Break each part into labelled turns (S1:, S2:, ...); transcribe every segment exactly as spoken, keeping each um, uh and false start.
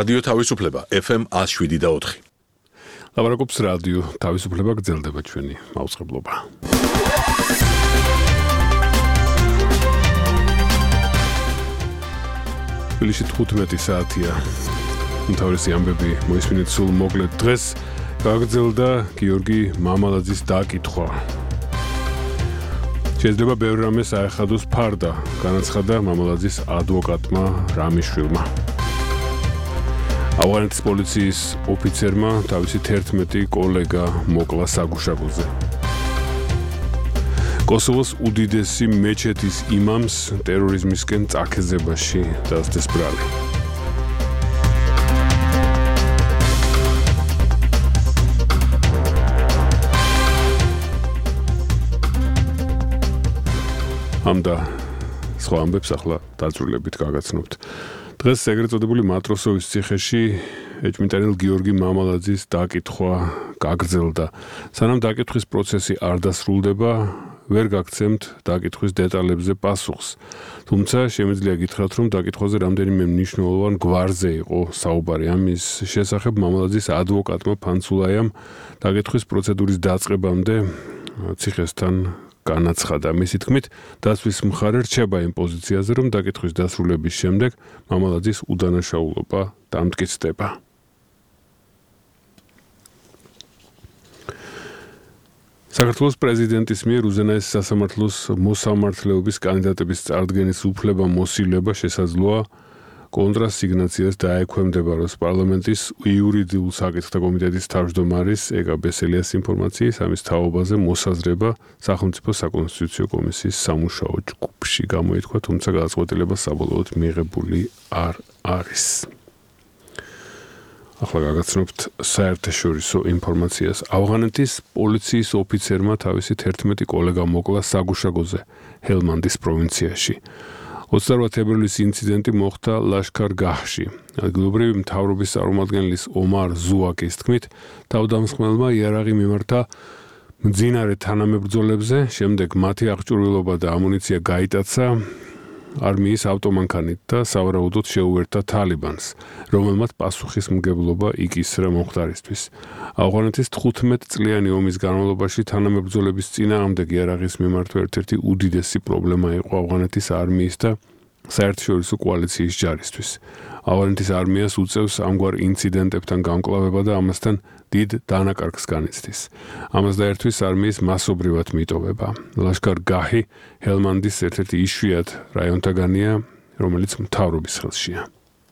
S1: რადიო თავისუფლება ეფ ემ one oh seven და four.
S2: ლაპარაკობს რადიო თავისუფლება, გრძელდება ჩვენი მაუწყებლობა. თბილისში თხუთმეტი საათია. უმთავრესი ამბები მოისმინეთ სულ მოკლედ. დღეს გაგრძელდა გიორგი მამალაძის დაკითხვა. შეიძლება ბევრი რამე საერთოდოს ფარდა, განაცხადა მამალაძის ადვოკატმა რამიშვილმა. ავღანეთის პოლიციის ოფიცერმა თავისი თერთმეტი კოლეგა მოკლა საგუშაგოზე. კოსოვოს უდიდესი მეჩეთის იმამს ტერორიზმისკენ წაქეზებაში დასდეს ბრალი. ამდა სხვა ამბებს ახლა დაწვრილებით გაგაცნობთ. დღეს ეგრეთ წოდებული მატროსოვის ციხეში ეჭვმიტანილ გიორგი მამალაძის დაკითხვა გაგრძელდა. სანამ დაკითხვის პროცესი არ დასრულდება, ვერ გაგცემთ დაკითხვის დეტალებზე პასუხს. თუმცა შემიძლია გითხრათ, რომ დაკითხვაზე რამდენიმე მნიშვნელოვან გვარზე იყო საუბარი. ამის შესახებ მამალაძის ადვოკატმა ფანცულაიამ დაკითხვის პროცედურის დაწყებამდე ციხესთან განაცხადა. მისი თქმით, დაცვის მხარე რჩება იმ პოზიციაზე, რომ დაკითხვის დასრულების შემდეგ მამალაძის უდანაშაულობა დამტკიცდება. საქართველოს პრეზიდენტის მიერ უზენაეს სასამართლოს მოსამართლეობის კანდიდატების წარდგენის უფლება მოსილება შესაძლოა კონტრასიგნაციას დაექვემდებაროს პარლამენტის იურიდიულ საკითხთა კომიტეტის თავმჯდომარის ეკა ბესელიას ინფორმაციის ამის თაობაზე მოსაზრება სახელმწიფო საკონსტიტუციო კომისიის სამუშაო ჯგუფში გამოითქვა, თუმცა გადაწყვეტილება საბოლოოდ მიღებული არ არის. ახლა გაგაცნობთ საერთაშორისო ინფორმაციას. ავღანეთის პოლიციის ოფიცერმა თავისი თერთმეტი კოლეგა მოკლა საგუშაგოზე ჰელმანდის პროვინციაში. ოცდაოთხ თებერვლის ინციდენტი მოხდა ლაშქარ-გაჰში. ადგილობრივი მთავრობის წარმომადგენლის ომარ ზუაკის თქმით, თავდამსხმელმა იარაღი მიმართა მძინარე თანამებრძოლებზე, შემდეგ მათი აღჭურვილობა და ამუნიცია გაიტაცა არმიის ავტომანქანით და სავარაუდოდ შეუერთა თალიბანს, რომელმაც პასუხისმგებლობა იკისრა მომხდარისთვის. ავღანეთის თხუთმეტწლიანი ომის განმავლობაში თანამებრძოლების წინააღმდეგ იარაღის მიმართვა ერთ-ერთი უდიდესი პრობლემა იყო ავღანეთის არმიის და საერთაშორისო კოალიციის ჯარისთვის. ავღანეთის არმიას უწევს ამგვარ ინციდენტებთან გამკლავება და ამასთან დიდ დანაკარგს განიცდის. ამას დაერთვის არმიის მასობრივად მიტოვება. ლაშქარ-გაჰი ჰელმანდის ერთ-ერთი იშვიათ რაიონთაგანია, რომელიც მთავრობის ხელშია.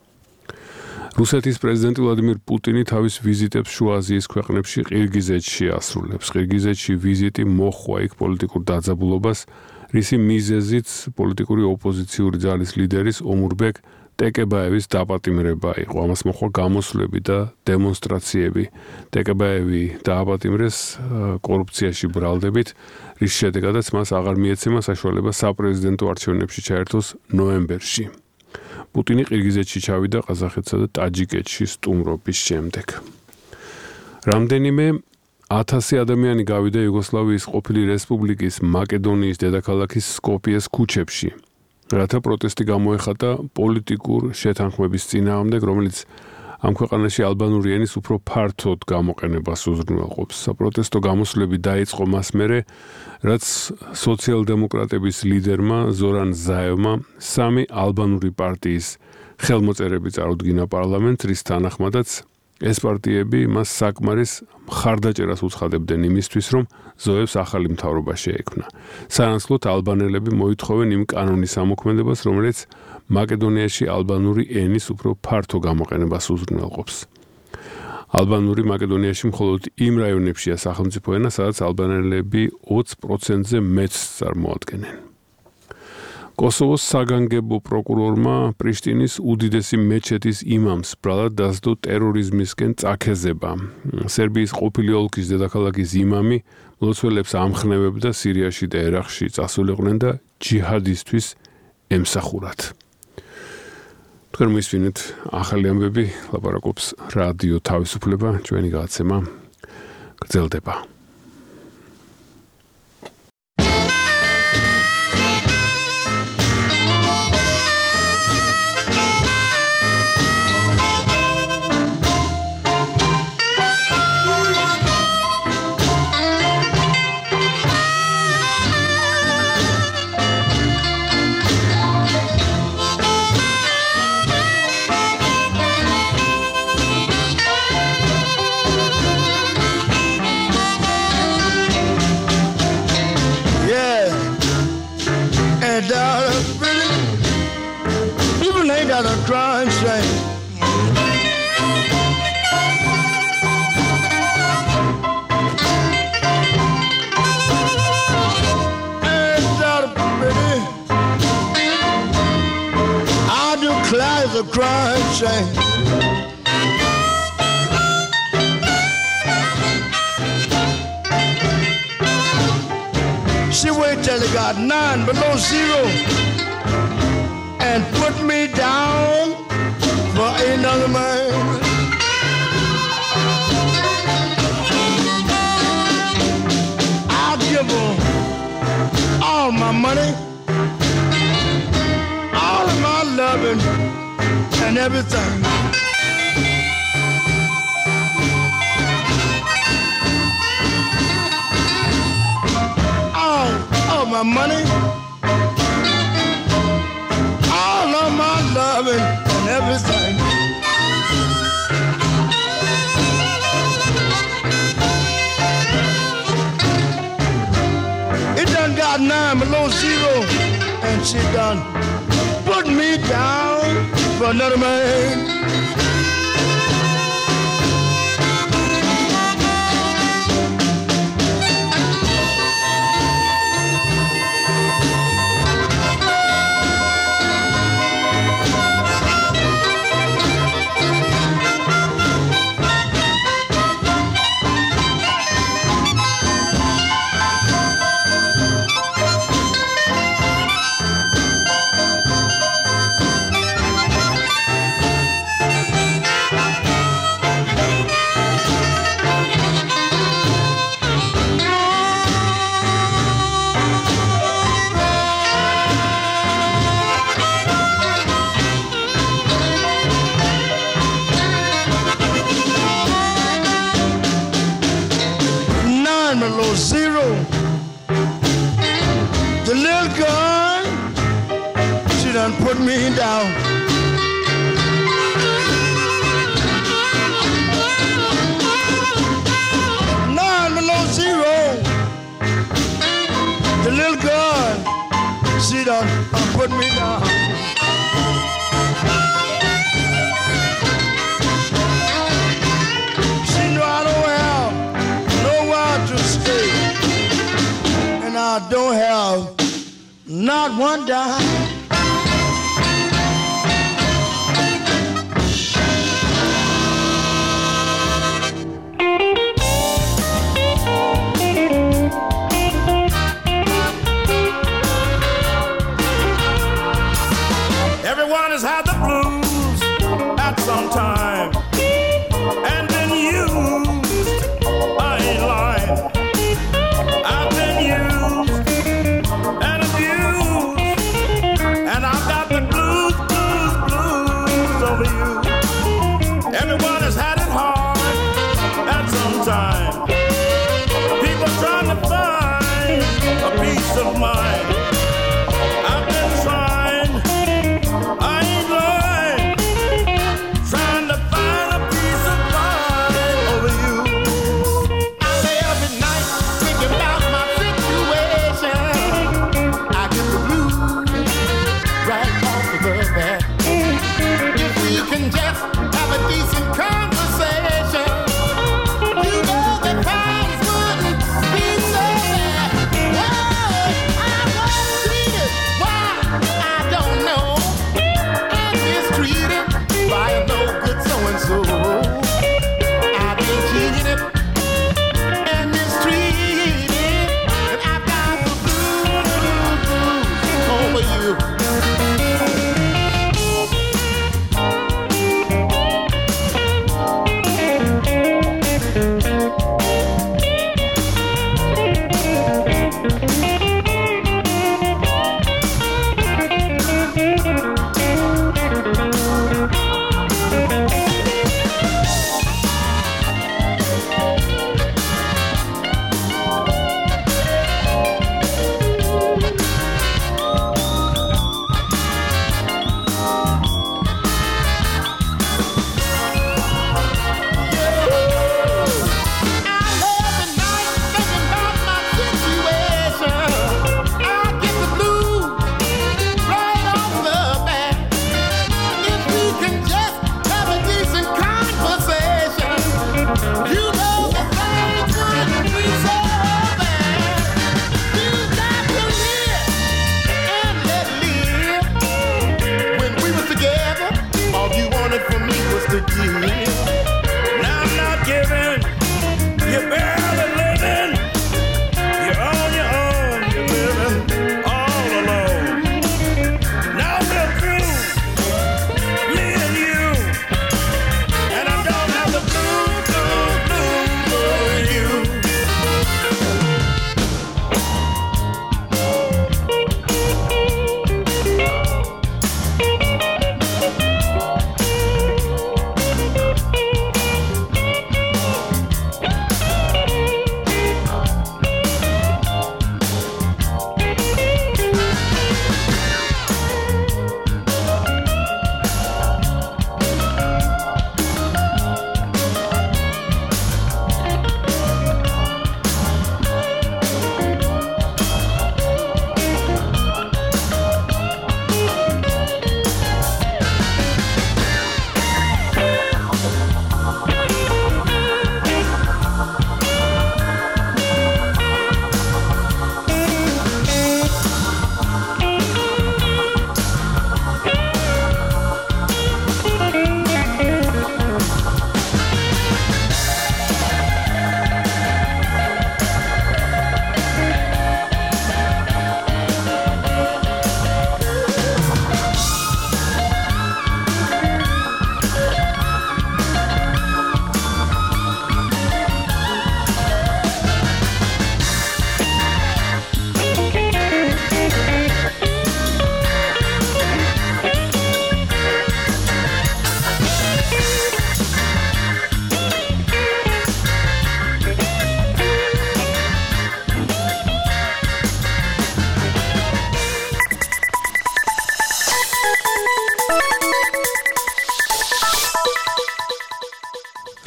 S2: რუსეთის პრეზიდენტი ვლადიმირ პუტინი თავის ვიზიტებს შუა აზიის ქვეყნებში ყირგიზეთში ასრულებს. ყირგიზეთში ვიზიტი მოჰყვა იქ პოლიტიკურ დაძაბულობას, რისი მიზეზიც პოლიტიკური ოპოზიციური ძალის ლიდერის ომურბეკ ტეკებაევის დაპატიმრება იყო. ამას მოჰყვა გამოსვლები და დემონსტრაციები. ტეკებაევი დააპატიმრეს კორუფციაში ბრალდებით, რის შედეგადაც მას აღარ მიეცემა საშუალება საპრეზიდენტო არჩევნებში ჩაერთოს ნოემბერში. პუტინი ყირგიზეთში ჩავიდა ყაზახეთსა და ტაჯიკეთში სტუმრობის შემდეგ. რამდენიმე ათასი ადამიანი გავიდა იუგოსლავიის ყოფილი რესპუბლიკის მაკედონიის დედაქალაქის სკოპიეს ქუჩებში, რათა პროტესტი გამოეხატა პოლიტიკურ შეთანხმების წინააღმდეგ, რომელიც ამ ქვეყანაში ალბანური ენის უფრო ფართოდ გამოყენებას უზრუნველყოფს. საპროტესტო გამოსვლები დაიწყო მას მერე, რაც სოციალ-დემოკრატების ლიდერმა ზორან ზაევმა სამი ალბანური პარტიის ხელმოწერები წარუდგინა პარლამენტს, რის თანახმადაც ეს პარტიები მას საკმარის მხარდაჭერას უცხადებდნენ იმისთვის, რომ ზოევს ახალი მთავრობა შეექმნა. სანაცვლოდ ალბანელები მოითხოვენ იმ კანონის ამოქმედებას, რომელიც მაკედონიაში ალბანური ენის უფრო ფართო გამოყენებას უზრუნველყოფს. ალბანური მაკედონიაში მხოლოდ იმ რაიონებშია სახელმწიფო ენა, სადაც ალბანელები ოცი პროცენტზე მეტს წარმოადგენენ. კოსოვოს საგანგებო პროკურორმა პრიშტინის უდიდესი მეჩეთის იმამს ბრალად დასდო ტერორიზმისკენ წაქეზება. სერბიის ყოფილი ოლქის დედაქალაქის იმამი მლოცველებს ამხნევებდა სირიაში და ერაყში წასულიყვნენ და ჯიჰადისთვის ემსახურათ. თქვენ მოისმინეთ ახალი ამბები, ლაპარაკობს რადიო თავისუფლება, ჩვენი გადაცემა გრძელდება.
S3: got a crying shame. Ain't that pretty? I declare the crying shame. She waited till it got nine below zero and put me down for another man. I'll give her all my money, all of my loving and everything. All of my money, all of my loving and everything. It done got nine below zero, and she done put me down for another man. Below zero, the little girl, she done put me down. Nine below zero, the little girl, she done uh, put me down. She know I don't have nowhere to stay, and I don't have not one dime.
S4: Everyone has had the blues at some time and been used. I ain't lying. I've been used and abused, and I've got the blues, blues, blues over you. Everyone has had it hard at some time. People trying to find a peace of mind. I've been trying, I ain't lying, trying to find a peace of mind over you. I lay up at night thinking about my situation. I get the blues right off of the bat. If we can just have a decent conversation, you know the times wouldn't be so bad. Oh, I'm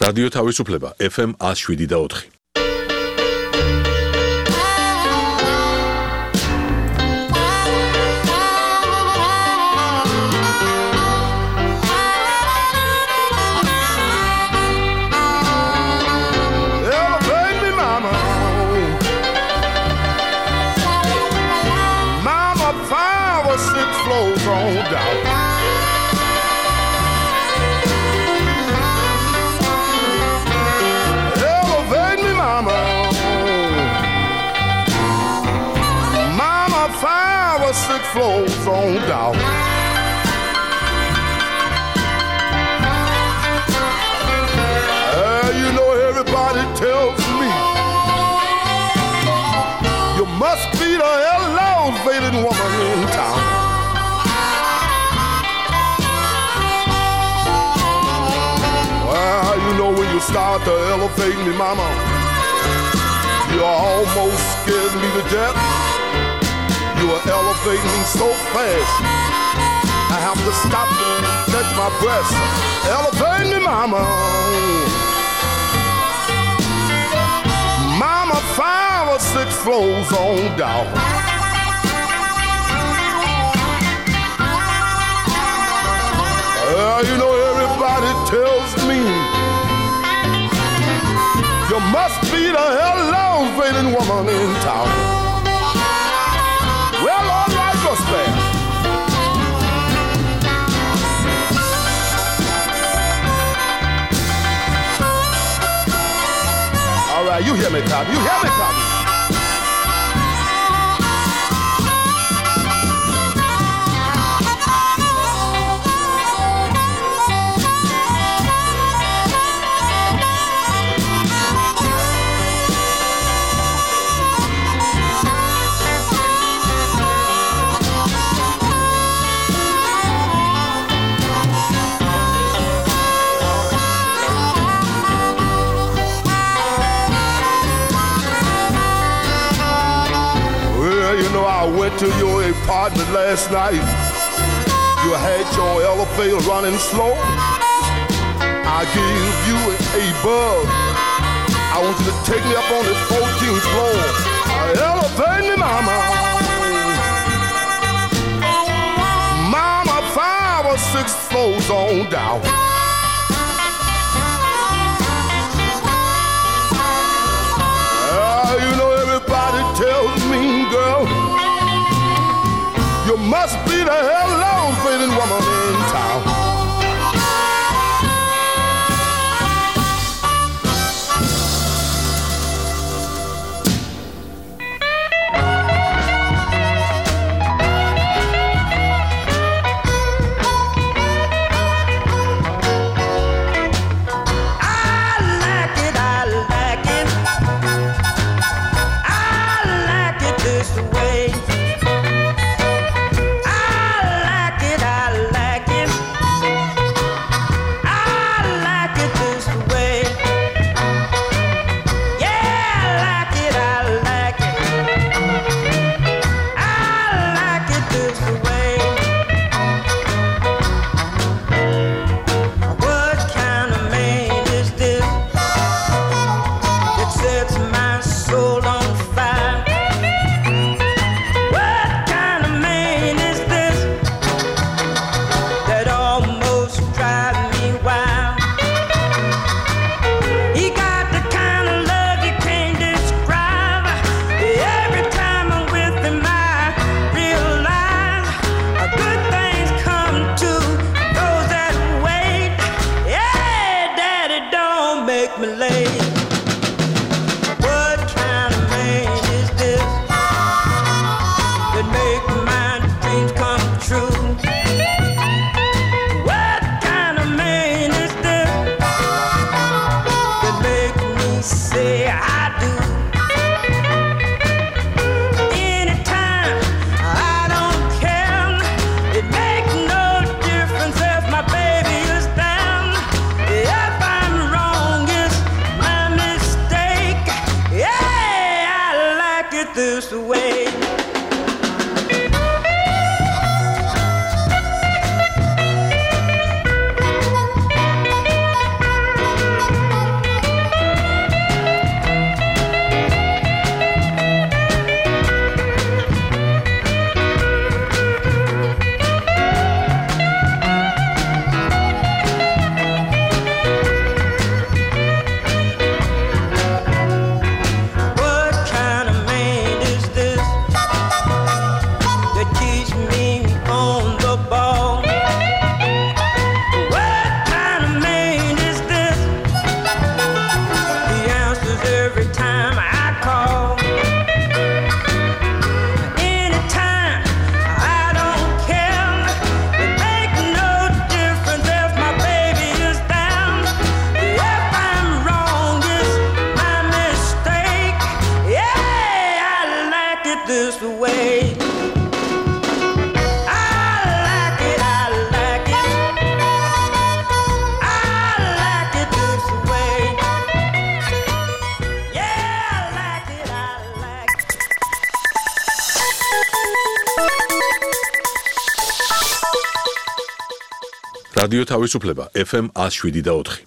S1: რადიო თავისუფლება ეფ ემ one oh seven და four.
S3: Six floors on down. Uh, you know everybody tells me you must be the elevated woman in town. Well, you know when you start to elevate me, mama, you almost scared me to death. You are elevating me so fast, I have to stop and catch my breath. Elevate me, mama. Mama, five or six floors on down. Well, you know everybody tells me you must be the elevating woman in town. Well, all right, what's that? All right, you hear me, Copy. You hear me, Copy. I went to your apartment last night. You had your elevator running slow. I gave you a bug. I want you to take me up on the fourteenth floor. Elevate me, mama. Mama, five or six floors on down. Uh, you know everybody tells me, girl, you must be the elevating woman in town.
S5: just the way. I like it, I like it. I like it just the way. Yeah, I like it, I like it.
S1: რადიო თავისუფლება ეფ ემ one oh seven და four.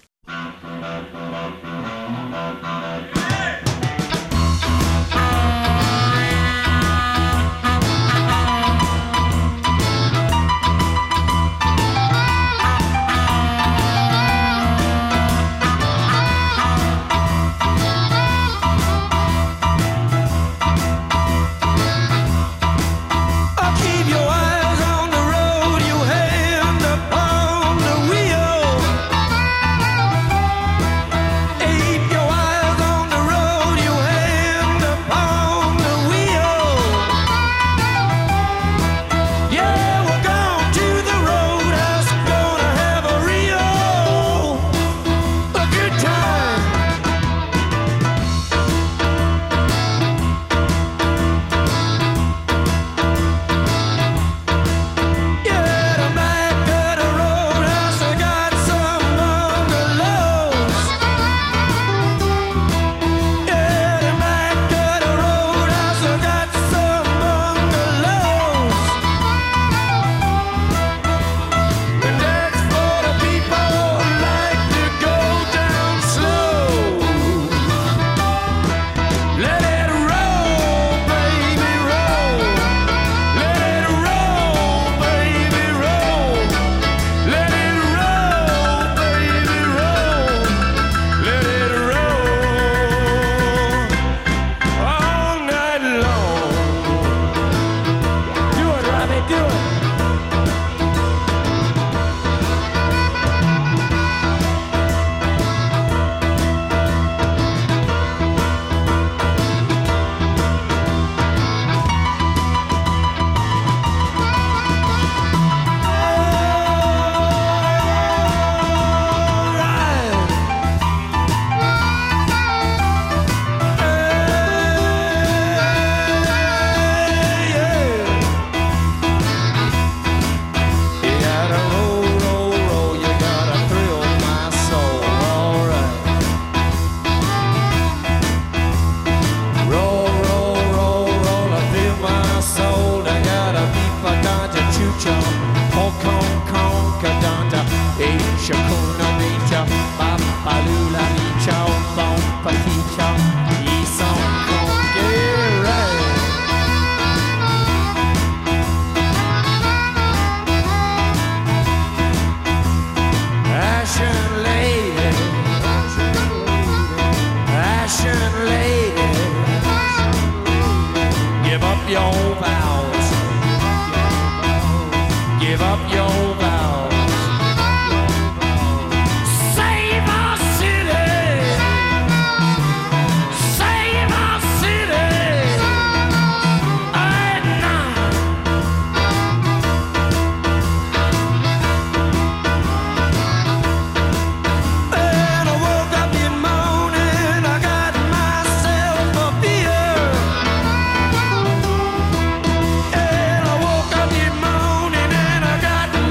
S5: I got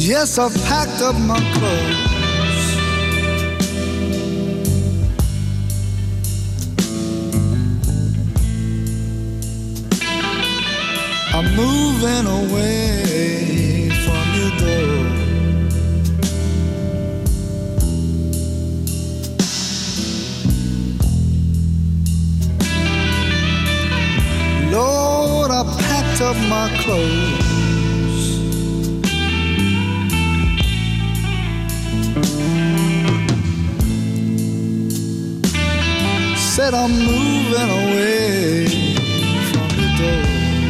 S6: Yes, I've packed up my clothes. I'm moving away from your door. Lord, I packed up my clothes. Said I'm moving away from the door.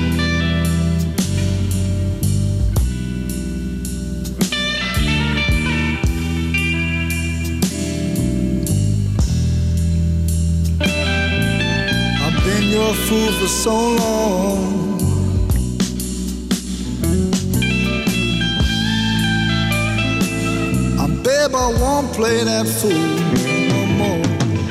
S6: I've been your fool for so long. And babe, I won't play that fool no more.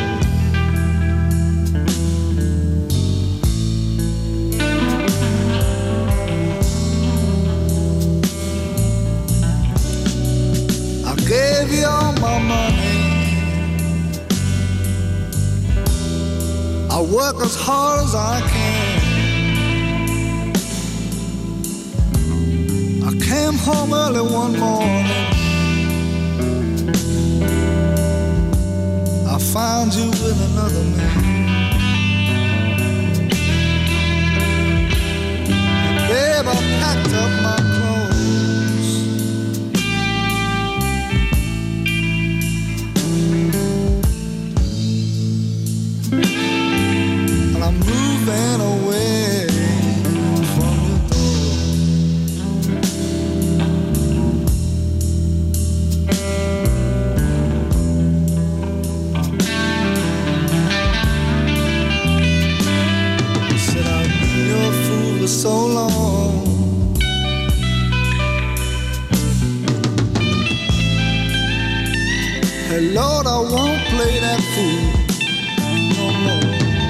S6: Gave you all my money. I work as hard as I can. I came home early one morning. I found you with another man. And babe, I packed up my moving away from your door. Said I've been your fool for so long. Hey Lord, I won't play that fool no more.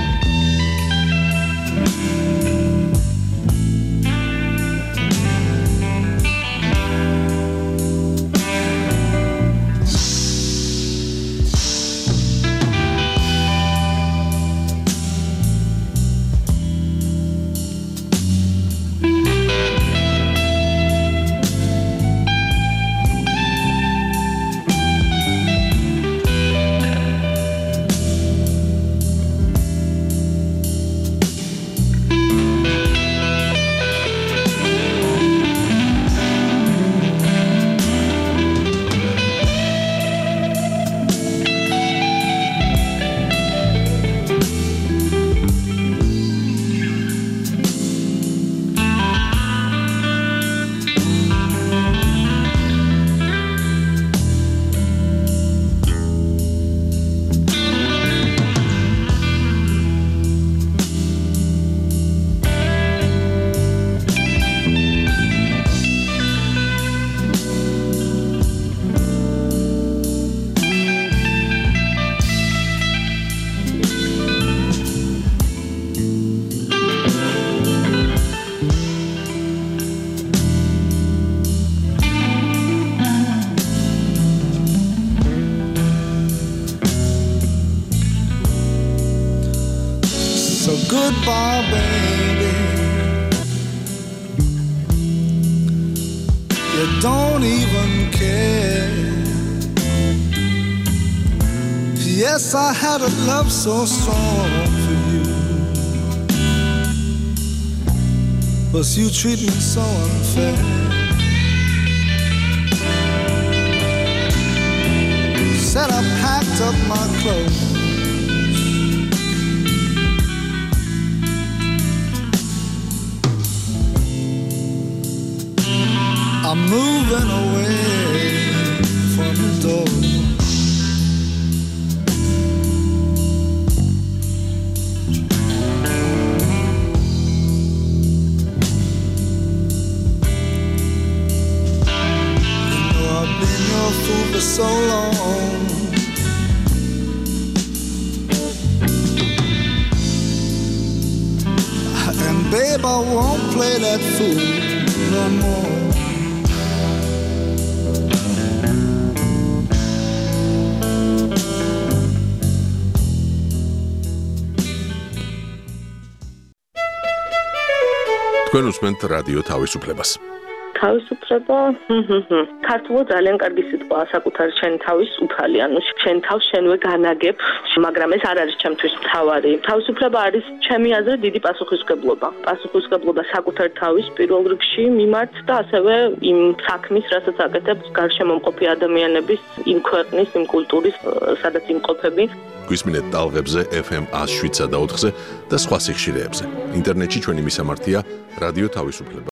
S6: Goodbye, baby. You don't even care. Yes, I had a love so strong for you, but you treat me so unfair. Said I packed up my clothes. I'm moving away from the door. You know I've been your fool for so long. And babe, I won't play that fool no more.
S1: თქვენ უსმენთ რადიო თავისუფლებას.
S7: თავისუფლება, ქართულად ძალიან კარგი სიტყვაა საკუთარი შენი თავის უფალი, ანუ შენ თავს შენვე განაგებ, მაგრამ ეს არ არის ჩემთვის მთავარი. თავისუფლება არის ჩემი აზრით დიდი პასუხისმგებლობა. პასუხისმგებლობა საკუთარი თავის პირველ რიგში მიმართ და ასევე იმ საქმის, რასაც აკეთებს გარშემომყოფი ადამიანების, იმ ქვეყნის, იმ კულტურის, სადაც იმყოფები.
S1: გვისმინეთ ტალღებზე ეფ ემ ათს შვიდსა და ოთხზე და სხვა სიხშირეებზე. ინტერნეტში ჩვენი მისამართია რადიო თავისუფლება.